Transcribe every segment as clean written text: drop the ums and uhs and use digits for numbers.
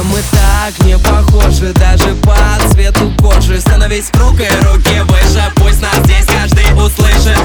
мы так не похожи, даже по цвету кожи. Становись рук и руки выше, пусть нас здесь каждый услышит.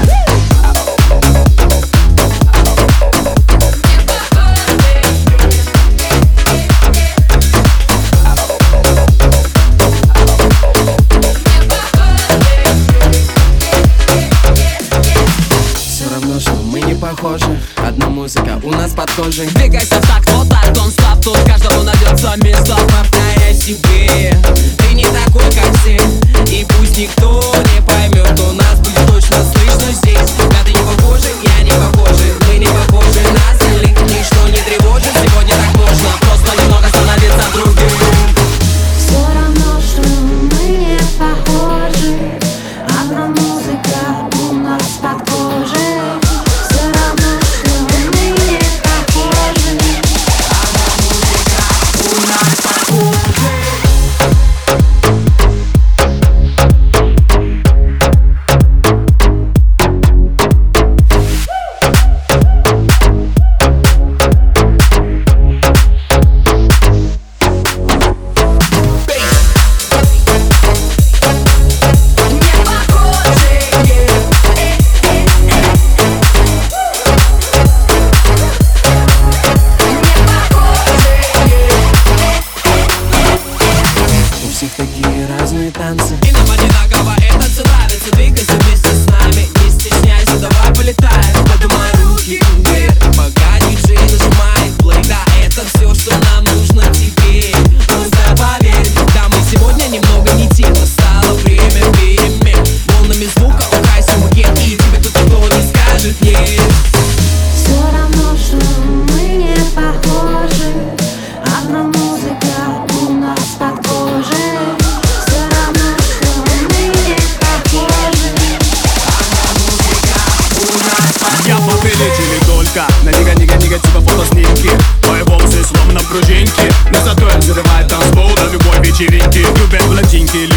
Все равно, что мы не похожи, одна музыка у нас под кожей. Двигайся в такт, вот так, don't stop. Тут каждому найдется место. Повторяй себе, ты не такой, как все. И пусть никто не поймет, у нас будет точно слышно здесь. Да ты не похожи, я не похожи, мы не похожи на остальных. Ничто не тревожит, сегодня так можно просто немного становиться другим. Все равно, что мы не похожи, одна музыка у нас под кожей. Все равно, что мы не похожи, одна музыка у нас под кожей. Такие разные танцы, И нам одинаково это все нравится. Двигайся вместе с нами, не стесняйся, давай полетаем. поднимай руки вверх, пока диджей нажимает плей. Да, это все, что нам нужно теперь. Просто поверь, да, мы сегодня немного не те, но стало время перемен. Волнами звука украсим макет, и тебе тут никто не скажет нет. Все равно, что мы не похожи, одна музыка у нас под кожей. Все равно, что мы не похожи, одна музыка у нас под Я повелитель только на негатива фотоснимки. Мои волосы словно пружинки, но зато я взрываю танцпол на любой вечеринке. Любят блондинки,